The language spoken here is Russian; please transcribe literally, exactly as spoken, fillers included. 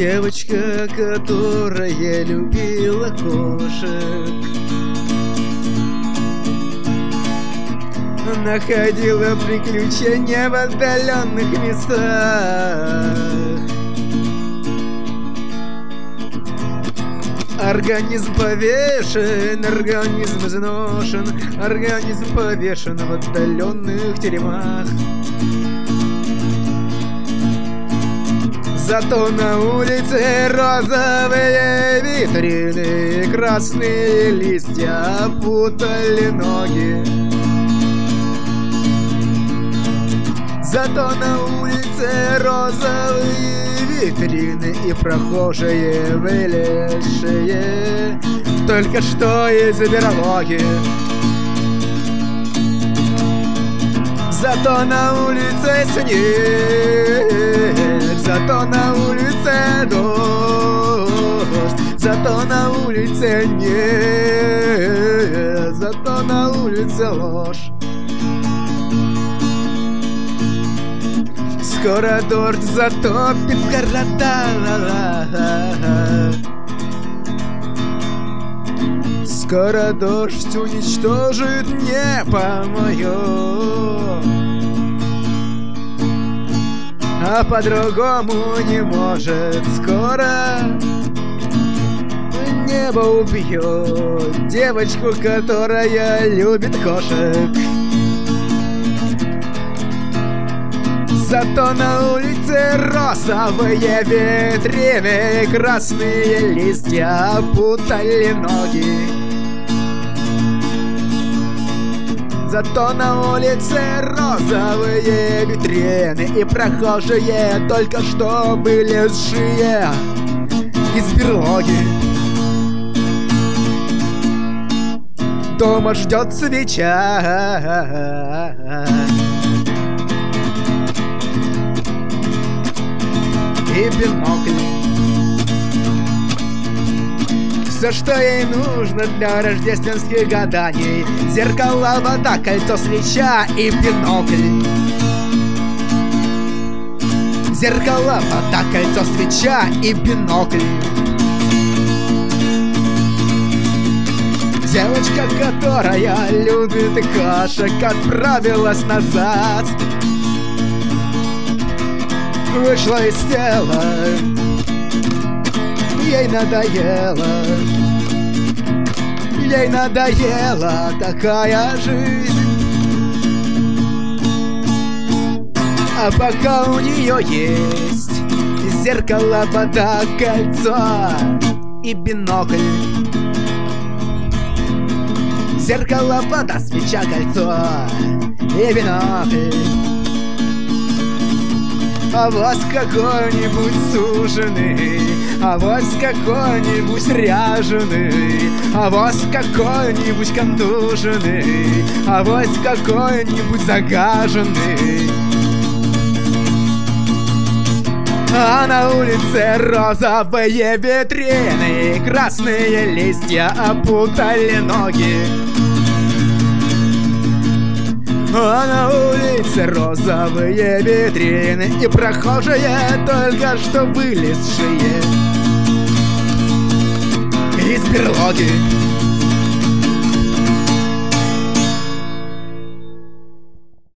Девочка, которая любила кошек, находила приключения в отдаленных местах. Организм повешен, организм изношен, организм повешен в отдаленных теремах. Зато на улице розовые витрины, красные листья опутали ноги. Зато на улице розовые витрины и прохожие, вылезшие только что из берлоги. Зато на улице снег, зато на улице дождь, зато на улице нет, зато на улице ложь. Скоро дождь затопит города, скоро дождь уничтожит небо мое, а по-другому не может. Скоро небо убьет девочку, которая любит кошек. Зато на улице розовые витрины, красные листья опутали ноги. Зато на улице розовые витрины и прохожие, только что вылезшие из берлоги. Дома ждет свеча, и бинокль. Все, что ей нужно для рождественских гаданий: зеркало, вода, кольцо, свеча и бинокль. Зеркало, вода, кольцо, свеча и бинокль. Девочка, которая любит кошек, отправилась назад, вышла из тела, ей надоело, ей надоела такая жизнь. А пока у нее есть зеркало, вода, кольцо и бинокль. Зеркало, вода, свеча, кольцо и бинокль. Авось какой-нибудь суженый, авось какой-нибудь ряженый, авось какой-нибудь контуженный, авось какой-нибудь загаженный. А на улице розовые витрины, красные листья опутали ноги. А на улице розовые витрины и прохожие, только что вылезшие из берлоги.